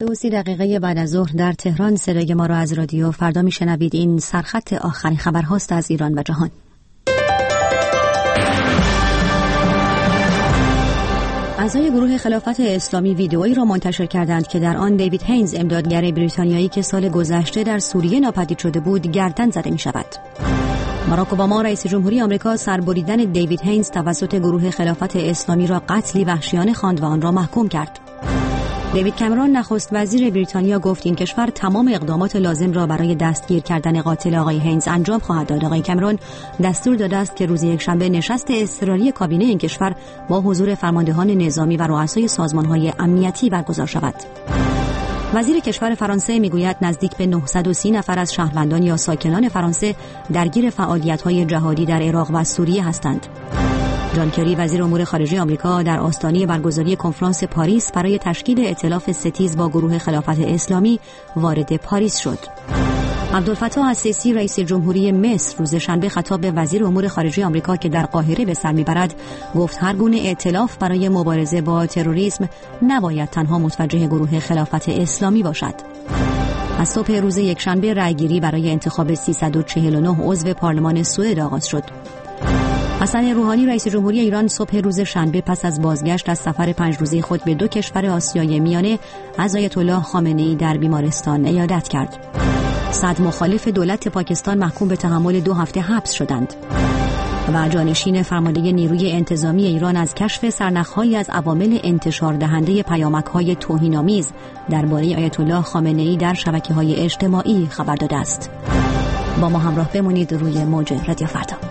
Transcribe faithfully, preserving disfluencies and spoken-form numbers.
دو سی دقیقه بعد از ظهر در تهران صدای ما را از رادیو فردا میشنوید. این سرخط آخرین خبرهاست از ایران و جهان. اعضای گروه خلافت اسلامی ویدئویی را منتشر کردند که در آن دیوید هینز، امدادگر بریتانیایی که سال گذشته در سوریه ناپدید شده بود، گردن زده می شود. باراک اوباما رئیس جمهوری آمریکا سربریدن دیوید هینز توسط گروه خلافت اسلامی را قتلی وحشیانه خواند و آن را محکوم کرد. دیوید کامرون نخست وزیر بریتانیا گفت این کشور تمام اقدامات لازم را برای دستگیر کردن قاتل آقای هینز انجام خواهد داد. آقای کامرون دستور داده است که روز یکشنبه نشست اضطراری کابینه این کشور با حضور فرماندهان نظامی و رؤسای سازمان‌های امنیتی برگزار شود. وزیر کشور فرانسه میگوید نزدیک به نهصد و سی نفر از شهروندان یا ساکنان فرانسه درگیر فعالیت‌های جهادی در عراق و سوریه هستند. جان کری وزیر امور خارجه آمریکا در آستانه برگزاری کنفرانس پاریس برای تشکیل ائتلاف ستیز با گروه خلافت اسلامی وارد پاریس شد. عبدالفتاح السیسی رئیس جمهوری مصر روز شنبه خطاب به وزیر امور خارجه آمریکا که در قاهره به سر میبرد گفت هر گونه ائتلاف برای مبارزه با تروریسم نباید تنها متوجه گروه خلافت اسلامی باشد. از صبح روز یکشنبه رأیگیری برای انتخاب سیصد و چهل و نه عضو پارلمان سوئد آغاز شد. حسن روحانی رئیس جمهوری ایران صبح روز شنبه پس از بازگشت از سفر پنج روزه خود به دو کشور آسیای میانه از آیت الله خامنه‌ای در بیمارستان عیادت کرد. صد مخالف دولت پاکستان محکوم به تحمل دو هفته حبس شدند. و جانشین فرمانده نیروی انتظامی ایران از کشف سرنخ‌هایی از عوامل انتشار دهنده پیامک‌های توهین‌آمیز درباره آیت الله خامنه‌ای در شبکه‌های اجتماعی خبر داده است. با ما همراه بمانید روی موج رادیو فردا.